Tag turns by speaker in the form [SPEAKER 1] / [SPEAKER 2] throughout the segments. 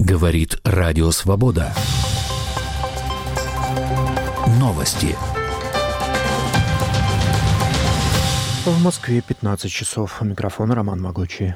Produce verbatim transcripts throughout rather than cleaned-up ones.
[SPEAKER 1] Говорит Радио Свобода. Новости.
[SPEAKER 2] В Москве пятнадцать часов. У микрофона Роман Могучий.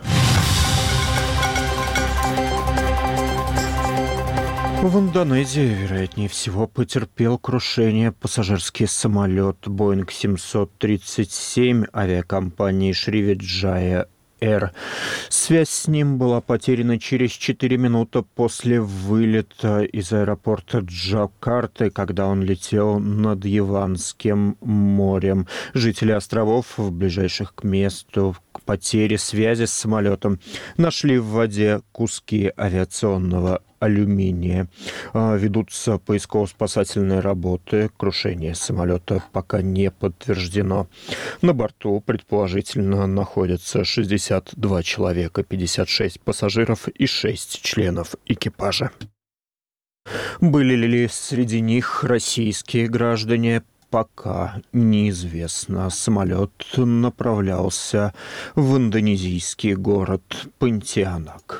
[SPEAKER 2] В Индонезии, вероятнее всего, потерпел крушение пассажирский самолет Боинг семьсот тридцать семь авиакомпании Sriwijaya Air. Связь с ним была потеряна через четыре минуты после вылета из аэропорта Джакарты, когда он летел над Яванским морем. Жители островов, ближайших к месту к потере связи с самолетом, нашли в воде куски авиационного алюминия. Ведутся поисково-спасательные работы. Крушение самолета пока не подтверждено. На борту, предположительно, находятся шестьдесят два человека, пятьдесят шесть пассажиров и шесть членов экипажа. Были ли среди них российские граждане? Пока неизвестно. Самолет направлялся в индонезийский город Понтианак.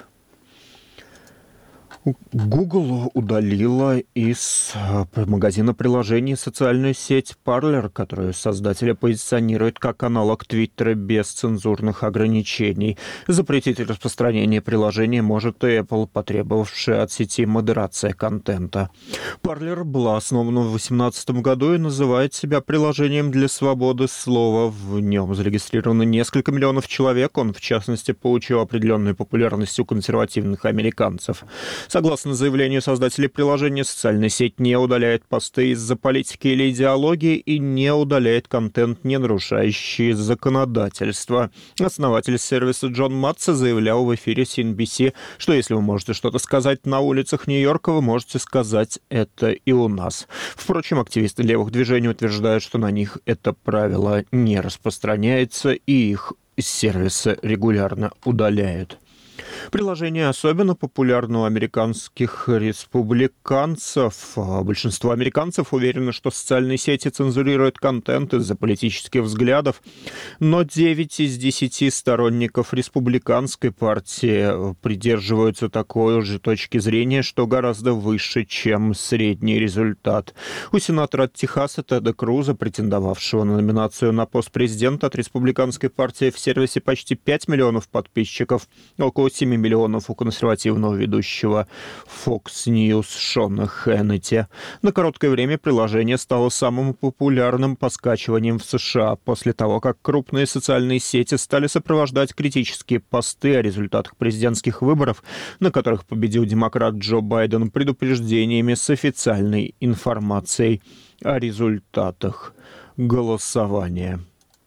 [SPEAKER 2] Google удалила из магазина приложений социальную сеть Parler, которую создатели позиционируют как аналог Твиттера без цензурных ограничений. Запретить распространение приложения может и Apple, потребовавшая от сети модерация контента. Parler была основана в две тысячи восемнадцатом году и называет себя приложением для свободы слова. В нем зарегистрировано несколько миллионов человек. Он, в частности, получил определенную популярность у консервативных американцев. Согласно заявлению создателей приложения, социальная сеть не удаляет посты из-за политики или идеологии и не удаляет контент, не нарушающий законодательство. Основатель сервиса Джон Матца заявлял в эфире си эн би си, что если вы можете что-то сказать на улицах Нью-Йорка, вы можете сказать это и у нас. Впрочем, активисты левых движений утверждают, что на них это правило не распространяется и их из сервиса регулярно удаляют. Приложение особенно популярно у американских республиканцев. Большинство американцев уверены, что социальные сети цензурируют контент из-за политических взглядов, но девять из десяти сторонников республиканской партии придерживаются такой же точки зрения, что гораздо выше, чем средний результат. У сенатора от Техаса Теда Круза, претендовавшего на номинацию на пост президента от республиканской партии, в сервисе почти пять миллионов подписчиков, около семи миллионов у консервативного ведущего Fox News Шона Хеннети. На короткое время приложение стало самым популярным по скачиваниям в США после того, как крупные социальные сети стали сопровождать критические посты о результатах президентских выборов, на которых победил демократ Джо Байден, предупреждениями с официальной информацией о результатах голосования.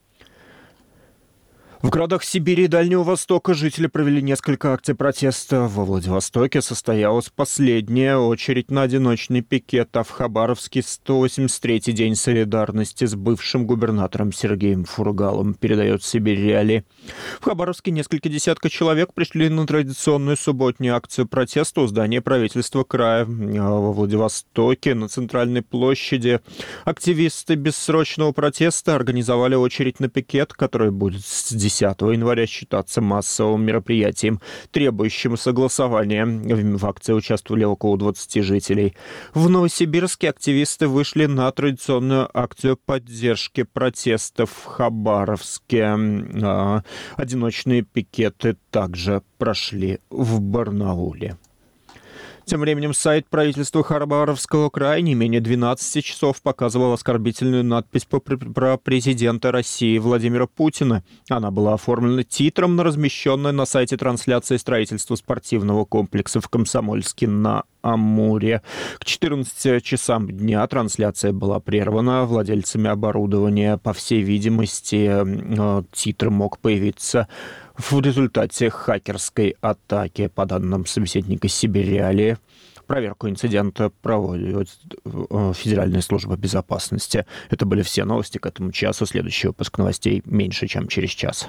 [SPEAKER 2] В городах Сибири и Дальнего Востока жители провели несколько акций протеста. Во Владивостоке состоялась последняя очередь на одиночный пикет, а в Хабаровске сто восемьдесят третий день солидарности с бывшим губернатором Сергеем Фургалом, передает Сибирь Реалии. В Хабаровске несколько десятков человек пришли на традиционную субботнюю акцию протеста у здания правительства края. Во Владивостоке на центральной площади активисты бессрочного протеста организовали очередь на пикет, который будет с десятого января считаться массовым мероприятием, требующим согласования. В акции участвовали около двадцати жителей. В Новосибирске активисты вышли на традиционную акцию поддержки протестов в Хабаровске. Одиночные пикеты также прошли в Барнауле. Тем временем сайт правительства Хабаровского края не менее двенадцати часов показывал оскорбительную надпись про президента России Владимира Путина. Она была оформлена титром на размещенной на сайте трансляции строительства спортивного комплекса в Комсомольске на Амуре. К четырнадцати часам дня трансляция была прервана владельцами оборудования. По всей видимости, титр мог появиться в результате хакерской атаки. По данным собеседника Сибирь Реалии, проверку инцидента проводит Федеральная служба безопасности. Это были все новости к этому часу. Следующий выпуск новостей меньше, чем через час.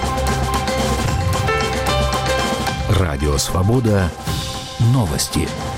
[SPEAKER 1] Радио Свобода. Новости.